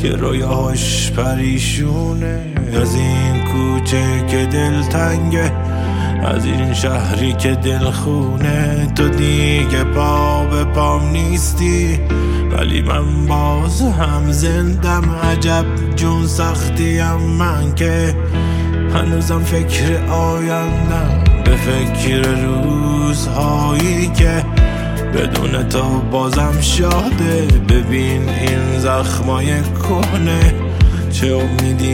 که رویاش پریشونه. از این کوچه که دلتنگه، از این شهری که دلخونه. تو دیگه پا به پام نیستی ولی من باز هم زندم. عجب جون سختیم من که هنوزم فکر آیندم، به فکر روزهایی که بدون تو بازم شاده. ببین این زخمای کهنه، چه امیدی